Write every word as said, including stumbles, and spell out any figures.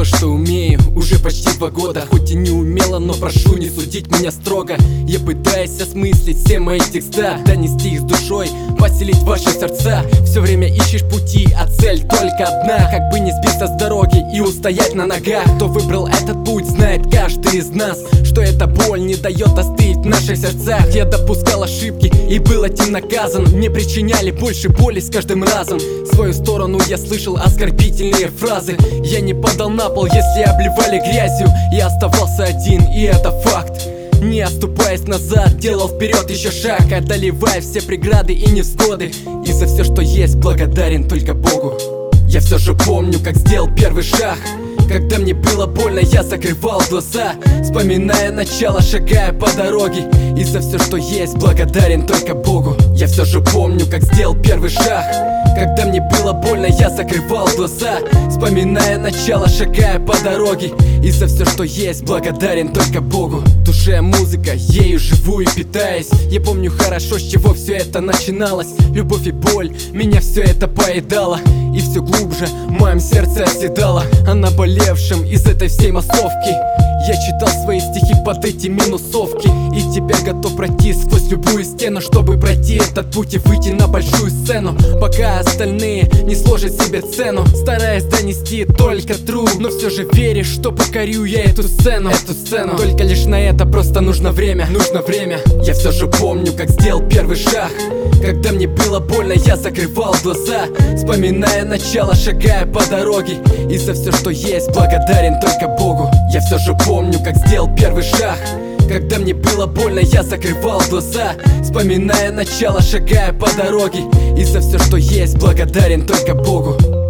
то, что умею уже почти два года. Хоть и не умело, но прошу не судить меня строго. Я пытаюсь осмыслить все мои текста, донести их с душой, поселить ваши сердца. Все время ищешь пути, а цель только одна: как бы не сбиться с дороги и устоять на ногах. Кто выбрал этот путь, знает каждый из нас, что эта боль не дает остыть в наших сердцах. Я допускал ошибки и был этим наказан. Мне причиняли больше боли с каждым разом. В свою сторону я слышал оскорбительные фразы. Я не падал на пол, если обливали грязью. Я оставался один, и это факт. Не оступаясь назад, делал вперед еще шаг, одолевая все преграды и невзгоды. И за все, что есть, благодарен только Богу. Я все же помню, как сделал первый шаг. Когда мне было больно, я закрывал глаза, вспоминая начало, шагая по дороге. И за все, что есть, благодарен только Богу. Я все же помню, как сделал первый шаг. Когда мне было больно, я закрывал глаза, вспоминая начало, шагая по дороге. И за все, что есть, благодарен только Богу. В душе музыка, ею живу и питаюсь. Я помню хорошо, с чего все это начиналось. Любовь и боль, меня все это поедало. И все глубже в моем сердце оседало, а наболевшем из этой всей массовки я читал свои стихи под эти минусовки. И теперь готов пройти сквозь любую стену, чтобы пройти этот путь и выйти на большую сцену. Пока остальные не сложат себе цену, стараясь донести только труд, но все же веришь, что покорю я эту сцену, эту сцену. Только лишь на это просто нужно время, нужно время. Я все же помню, как сделал первый шаг. Когда мне было больно, я закрывал глаза, вспоминая начало, шагая по дороге. И за все, что есть, благодарен только Богу. Я все же помню, как сделал первый шаг. Когда мне было больно, я закрывал глаза, вспоминая начало, шагая по дороге. И за все, что есть, благодарен только Богу.